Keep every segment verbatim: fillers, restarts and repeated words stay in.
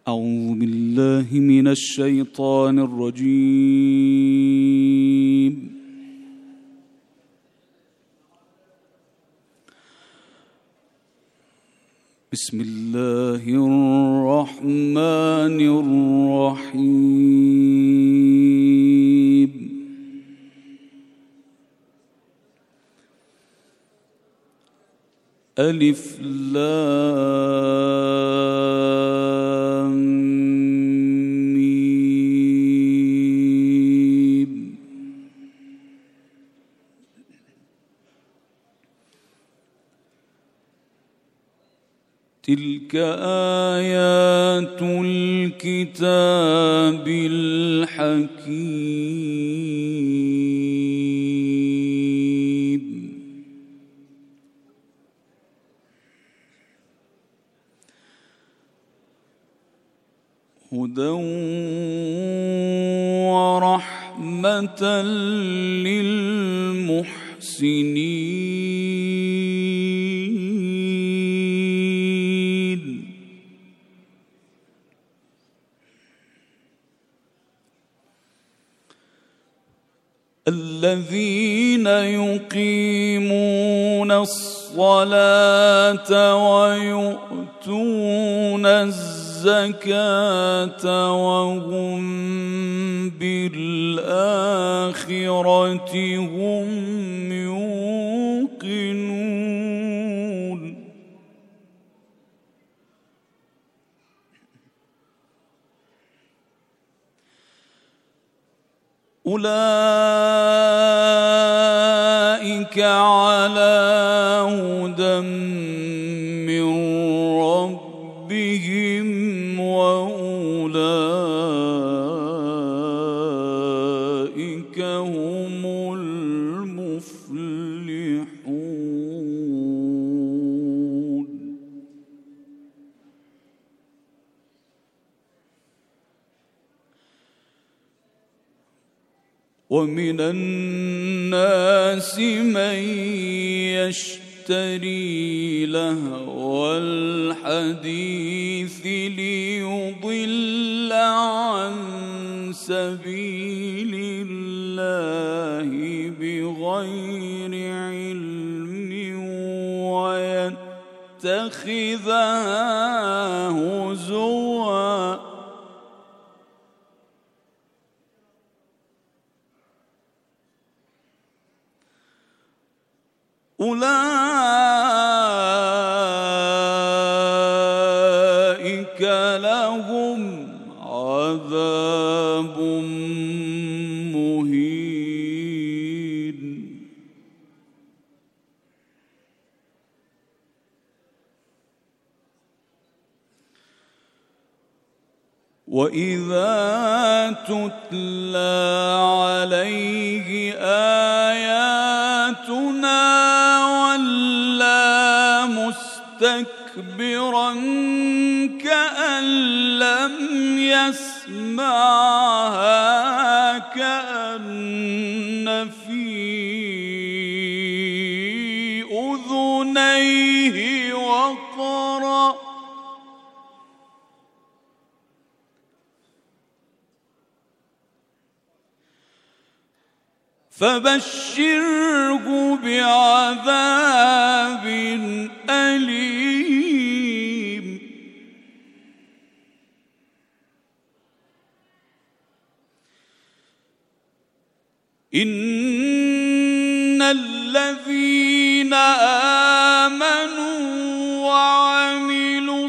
أعوذ بالله من الشيطان الرجيم. بسم الله الرحمن الرحيم. ألف لام ميم. تلك آيات الكتاب الحكيم. هدى ورحمة للمحسنين. الذين يقيمون الصلاة ويؤتون الزكاة وهم بالآخرة هم يوقنون. أولئك على هدى من ربهم وأولئك هم المفلحون. ومن الناس من يشتري لهو الحديث ليضل عن سبيل الله بغير علم ويتخذها هزوا. أولئك لهم عذاب مهين. وإذا تتلى عليه آياتنا ولى مستكبرا كأن لم يسمعها كأن في أذنيه وقرا. فبشره بعذاب أليم. إن الذين آمنوا وعملوا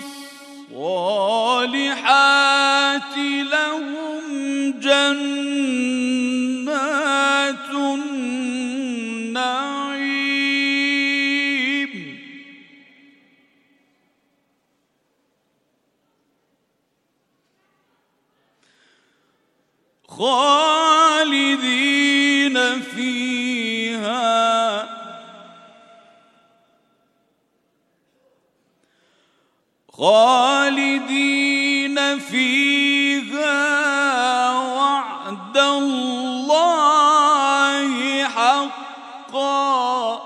الصالحات لهم جنات النعيم خالدين فيها خالدين فيها وعد الله حقا.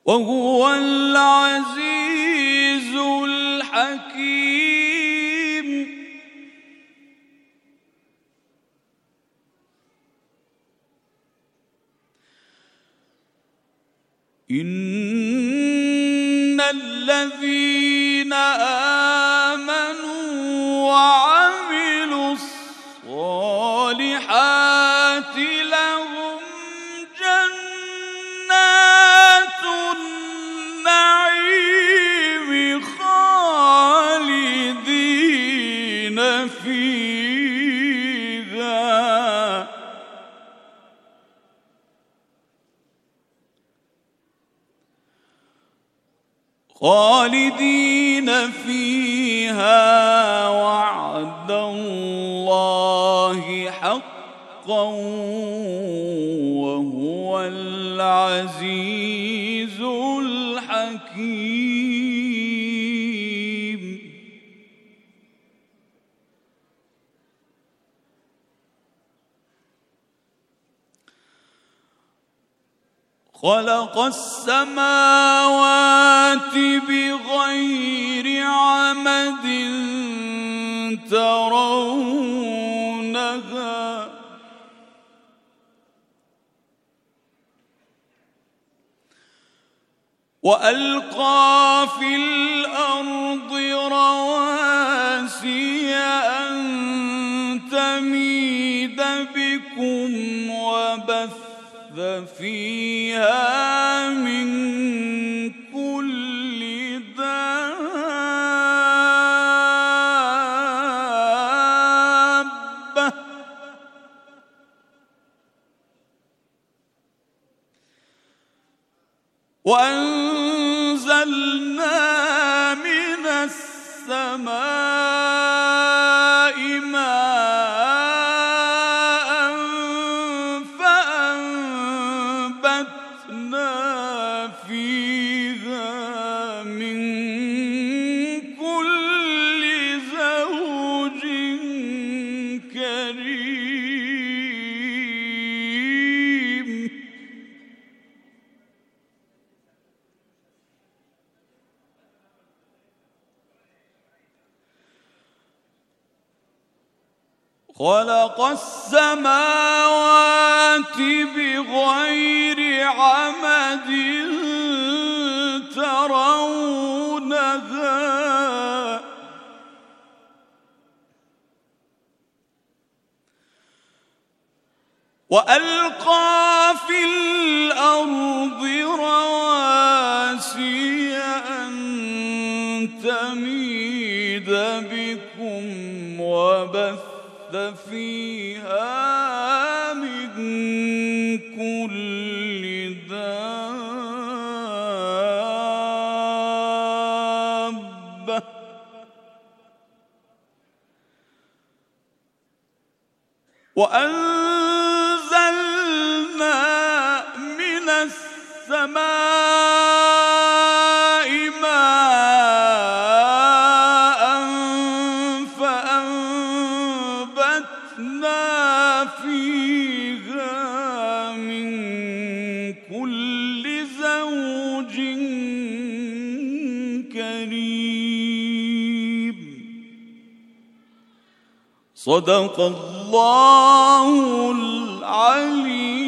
وهو العزيز الحكيم. إن الذين آمنوا وعملوا الصالحات لهم جنات النعيم خالدين فيها خالدين فيها وعد الله حقا وهو العزيز الحكيم. خلق السماوات بغير عمد ترونها وألقى في الأرض رواسي أن تميد بكم وبث فيها من كل دابة وأنزلنا من السماء ماء فأنبتنا فيها من كل زوج كريم. خلق السماوات بغير عمد ترونها وألقى في الأرض رواسي أن تميد بكم وبث فيها من كل دابة وأنزلنا من السماء ماء فأنبتنا فيها من كل زوج كريم. صدق الله العلي